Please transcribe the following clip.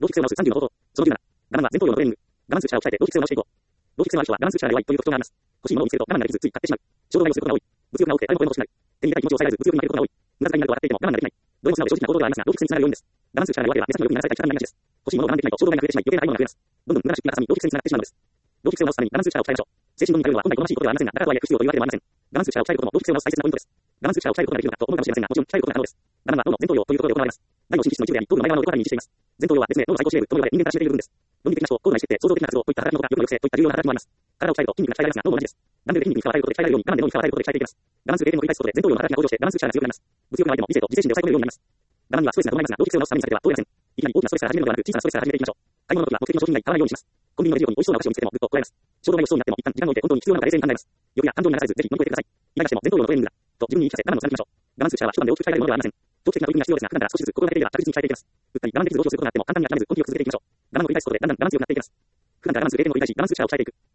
動機性を直す30の方法。その97。我慢は前頭葉のトレーニング。我慢する力を鍛えて動機性を直していこう。動機性のある人は我慢する力が弱いという特徴があります。欲しいものを見つけると我慢ができずつい買ってしまう。衝動買いをすることが多い。物欲が多くて誰もこれも欲しくなる。手に入れたい気持ちを抑えられず物欲に負けることが多い。無駄遣いになると笑っていても我慢ができない。どれも素直で正直な行動ではありますが、動機性につながる要因です。我慢する力が弱ければ目先の欲に流されたり力になりがちです。欲しいものを我慢できないと衝動買いが増えてしまい余計な買い物が増えます。どんどん無駄な出費がかさみ動機性につながってしまうのです。動機性を直すために我慢する力を鍛えましょう。精神論に頼るのは本来好ましいことではありませんが、だからとはいえ不必要というわけでもありません。我慢する力を鍛えることも動機性を直す大切なポイントです。我慢する力を鍛えることができるのかと思うかもしれませんが、もちろん鍛えることが可能です。我慢は脳の前頭葉というところで行われます。大脳神経質の一部であり、頭部の前側の横に位置しています。前頭葉は別名、脳の最高司令部とも呼ばれ、人間から知れている部分です。論理的な思考、行動内思考、創造的な活動といった働きのほか、欲の抑制といった重要な働きもあります。体を鍛えると筋肉が鍛えられますが、脳も同じです。ダンベルで筋肉に負荷を与えることで鍛えられるように、我慢で脳に負荷を与えることで鍛えていきます。我慢する経験を繰り返すことで前頭葉の働きが向上して、我慢する力が強くなります。物欲が湧いても理性と自制心で抑え込めるようになります。我慢にはストレスが伴いますが、動機性を直すためにされては通れません。いきなり大きなストレスから始めるのではなく、小さなストレスから始めていきましょう。買い物の時は目的の商品以外に買わないようにします。コンビニのレジ横に美味しそうなお菓子を見つけてもぐっとこらえます。衝動買いをしそうになっても一旦時間を置いて本当に必要なのか冷静に考えます。欲や感情に流されずぜひ乗り越えてください。イライラしても前頭葉のトレーニングだと自分に言い聞かせ我慢を貫きましょう。我慢する力は一晩で大きく鍛えられるものではありません。長期的な取り組みが必要ですが、普段から少しずつ心がけていれば確実に鍛えていけます。うっかり我慢できず動揺することがあっても簡単に諦めず根気よく続けていきましょう。我慢を繰り返すことでだんだんバランスよくなっていきます。普段から我慢する経験を繰り返し、我慢する力を鍛えていく。